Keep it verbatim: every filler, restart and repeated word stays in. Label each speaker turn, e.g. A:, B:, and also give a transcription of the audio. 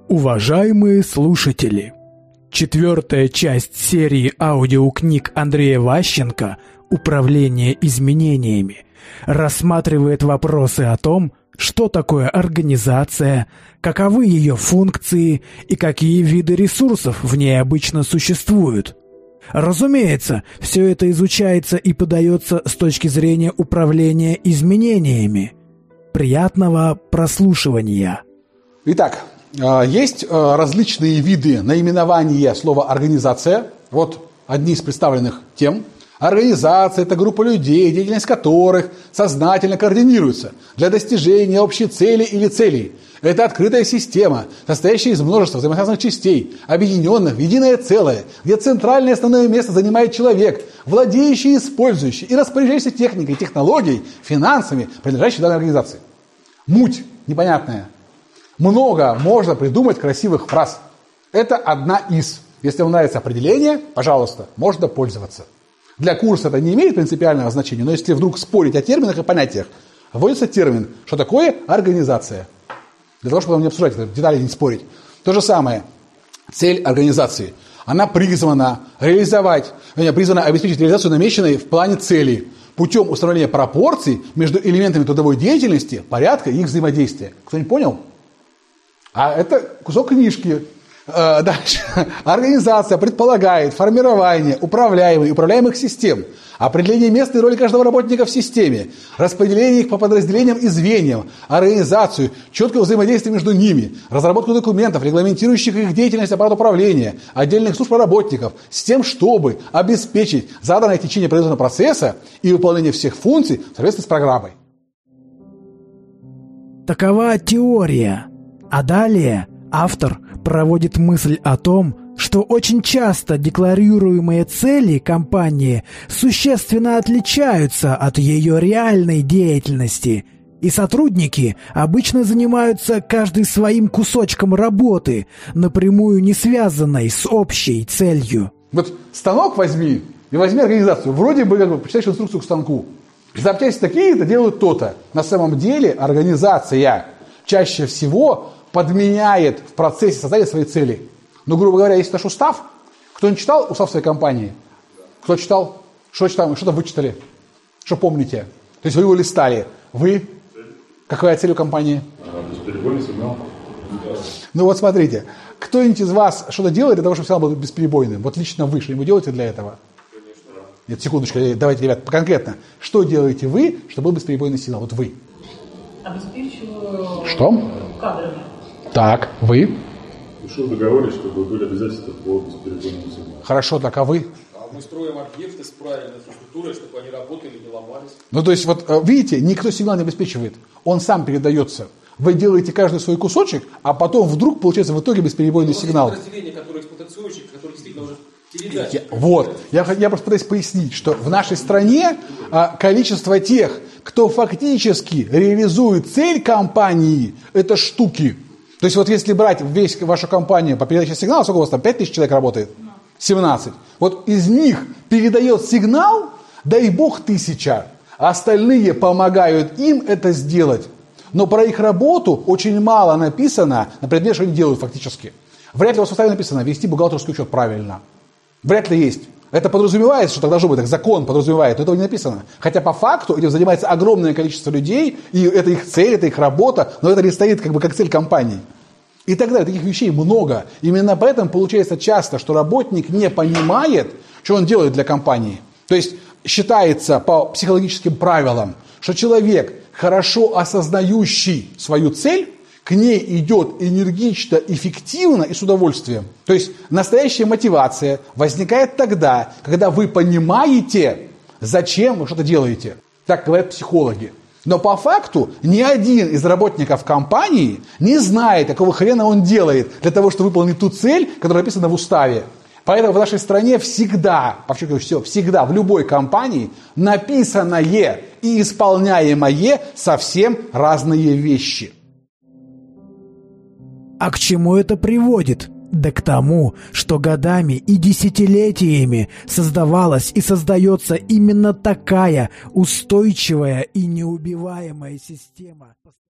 A: Уважаемые слушатели, четвертая часть серии аудиокниг Андрея Ващенко «Управление изменениями» рассматривает вопросы о том, что такое организация, каковы ее функции и какие виды ресурсов в ней обычно существуют. Разумеется, все это изучается и подается с точки зрения управления изменениями. Приятного прослушивания.
B: Итак, есть различные виды наименования слова «организация». Вот одни из представленных тем. Организация – это группа людей, деятельность которых сознательно координируется для достижения общей цели или целей. Это открытая система, состоящая из множества взаимосвязанных частей, объединенных в единое целое, где центральное основное место занимает человек, владеющий, использующий и распоряжающийся техникой, технологией, финансами, принадлежащей данной организации. Муть непонятная. Много можно придумать красивых фраз. Это одна из. Если вам нравится определение, пожалуйста, можно пользоваться. Для курса это не имеет принципиального значения, но если вдруг спорить о терминах и понятиях, вводится термин, что такое организация. Для того, чтобы вам не обсуждать это, детали не спорить. То же самое. Цель организации. Она призвана реализовать, призвана обеспечить реализацию намеченной в плане цели путем установления пропорций между элементами трудовой деятельности, порядка и их взаимодействия. Кто-нибудь понял? А это кусок книжки. Дальше. Организация предполагает формирование управляемых и управляемых систем, определение места и роли каждого работника в системе, распределение их по подразделениям и звеньям, организацию, четкое взаимодействие между ними, разработку документов, регламентирующих их деятельность аппарата управления, отдельных служб и работников, с тем, чтобы обеспечить заданное течение производственного процесса и выполнение всех функций в соответствии с программой.
A: Такова теория. А далее автор проводит мысль о том, что очень часто декларируемые цели компании существенно отличаются от ее реальной деятельности, и сотрудники обычно занимаются каждый своим кусочком работы, напрямую не связанной с общей целью.
B: Вот станок возьми и возьми организацию. Вроде бы как бы почитаешь инструкцию к станку. Запчасти такие-то делают то-то. На самом деле организация чаще всего подменяет в процессе создания своей цели. Ну, грубо говоря, есть наш устав. Кто-нибудь читал устав своей компании? Кто читал? Что читал? Что-то вы читали? Что помните? То есть вы его листали. Вы? Какая цель у компании?
C: Бесперебойный сигнал.
B: Ну вот смотрите. Кто-нибудь из вас что-то делает для того, чтобы сигнал был бесперебойным? Вот лично вы что-нибудь делаете для этого?
C: Конечно.
B: Нет, секундочку. Давайте, ребят, конкретно. Что делаете вы, чтобы был бесперебойный сигнал? Вот вы.
D: Обеспечиваю
B: Что?
D: кадрами.
B: Так, вы?
C: Пишу в договоре, чтобы были обязательства по бесперебойному сигналу.
B: Хорошо, так а вы?
E: А мы строим объекты с правильной инфраструктурой, чтобы они работали, не ломались.
B: Ну, то есть, вот видите, никто сигнал не обеспечивает. Он сам передается. Вы делаете каждый свой кусочек, а потом вдруг получается в итоге бесперебойный
E: Но
B: сигнал.
E: есть подразделения, которые эксплуатирующие, которые действительно уже передачи.
B: Я, вот. Я, я просто пытаюсь пояснить, что в нашей стране а, количество тех, кто фактически реализует цель компании, это штуки. То есть вот если брать весь вашу компанию по передаче сигнала, сколько у вас там, пять тысяч человек работает? семнадцать. Вот из них передает сигнал, дай бог, тысяча. А остальные помогают им это сделать. Но про их работу очень мало написано на предмет, что они делают фактически. Вряд ли у вас в уставе написано вести бухгалтерский учет правильно. Вряд ли есть. Это подразумевается, что так должно быть, так закон подразумевает, но этого не написано. Хотя по факту этим занимается огромное количество людей, и это их цель, это их работа, но это не стоит как бы как цель компании. И так далее. Таких вещей много. Именно поэтому получается часто, что работник не понимает, что он делает для компании. То есть считается по психологическим правилам, что человек, хорошо осознающий свою цель, к ней идет энергично, эффективно и с удовольствием. То есть настоящая мотивация возникает тогда, когда вы понимаете, зачем вы что-то делаете. Так говорят психологи. Но по факту ни один из работников компании не знает, какого хрена он делает для того, чтобы выполнить ту цель, которая написана в уставе. Поэтому в нашей стране всегда, подчеркиваю, все, всегда в любой компании написанное и исполняемое совсем разные вещи.
A: А к чему это приводит? Да к тому, что годами и десятилетиями создавалась и создается именно такая устойчивая и неубиваемая система.